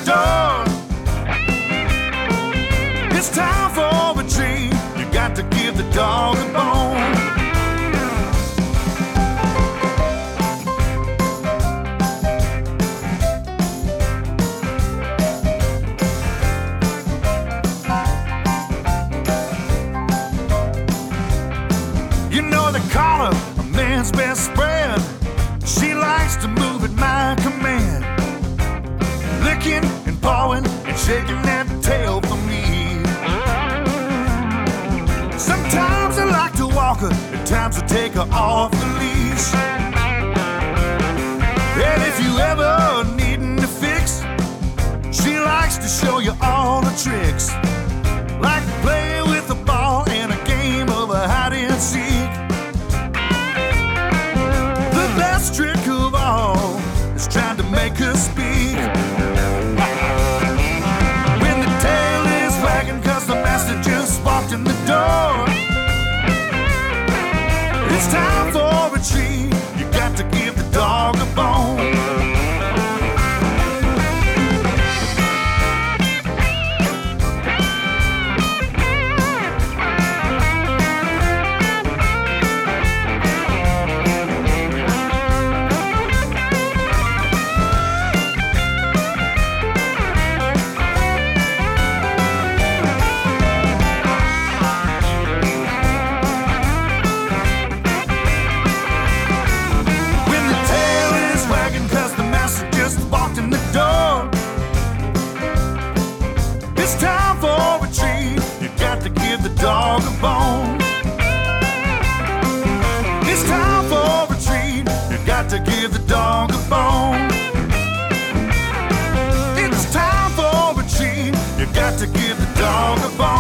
door. It's time for a treat. You got to give the dog a bone. You know they call her a man's best friend. She likes to move at my command, licking and pawing and shaking that tail for me. Sometimes I like to walk her, at times I take her off the leash. And if you ever needin' a fix, she likes to show you all the tricks, like playing with a ball and a game of a hide and seek. The best trick of all is trying to make her speak. When the tail is wagging 'cause the master just walked in the door, it's time for a treat. You got to give the dog a bone. It's time for a treat. You got to give the dog a bone. It's time for a treat. You got to give the dog a bone. It's time for a treat. You got to give the dog a bone.